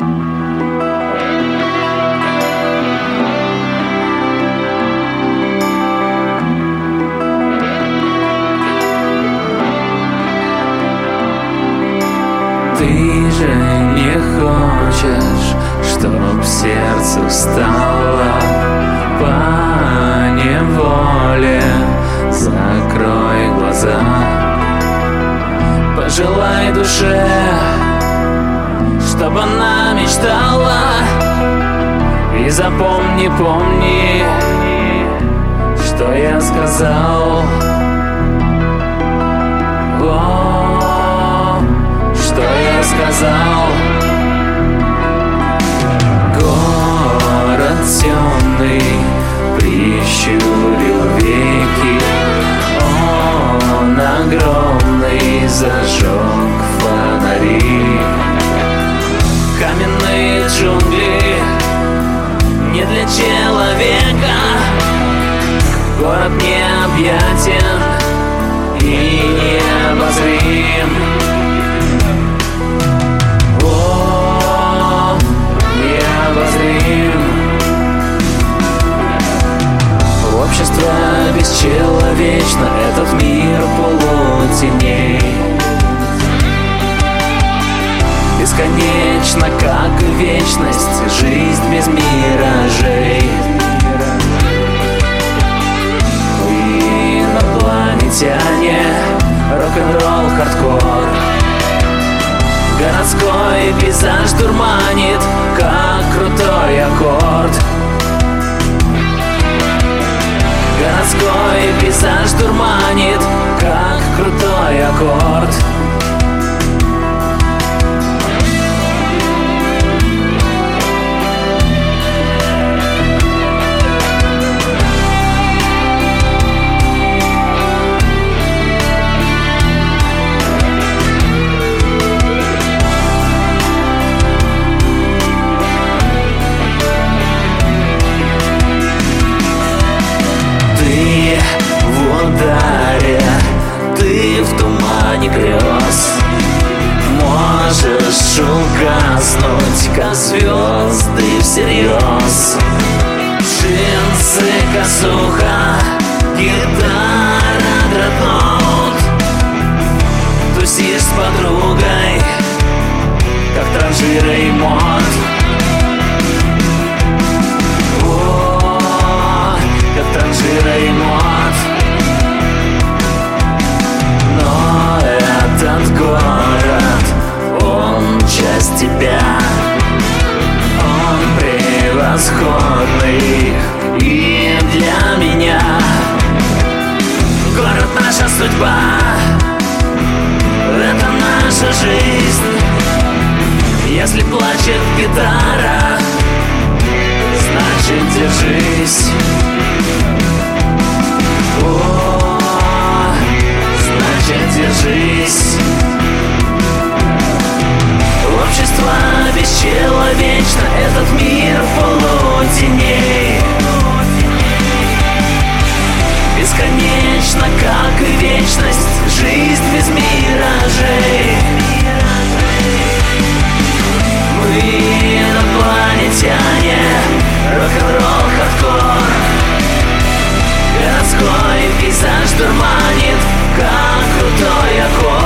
Ты же не хочешь, чтоб сердце устало по неволе. Закрой глаза, пожелай душе, чтоб она мечтала. И запомни, помни, что я сказал. Что я сказал? Город темный прищурил веки, он огромный зажег фонари. Каменные джунгли не для человека, город необъятен и необозрим. Общество бесчеловечно, этот мир полутеней. Бесконечно, как и вечность, жизнь без миражей. Вы инопланетяне, рок-н-ролл, хардкор. Городской пейзаж дурманит, как крутой аккорд. Городской пейзаж дурманит, как крутой аккорд. Ты в ударе, ты в тумане грез. Можешь угаснуть, как звезды всерьез. Джинсы, косуха, гитара, дредноут. Тусишь с подругой, как транжира и мод. Танжира и мод. Но этот город, он часть тебя. Он превосходный и для меня. Город — наша судьба, это наша жизнь. Если плачет гитара, значит держись. Значит держись. Общество бесчеловечно, этот мир полутеней. Бесконечно, как и вечность, жизнь без миражей. Мы инопланетяне, рок-н-ролл, хардкор. Городской пейзаж дурманит, как крутой аккорд.